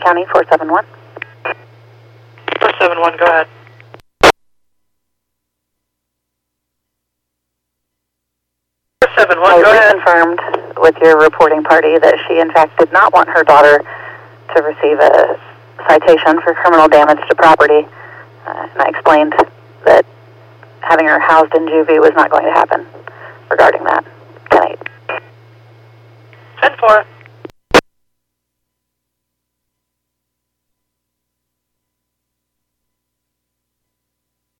County, 471. 471, go ahead. I confirmed with your reporting party that she, in fact, did not want her daughter to receive a citation for criminal damage to property. And I explained that having her housed in juvie was not going to happen regarding that. 10-8. 10-4.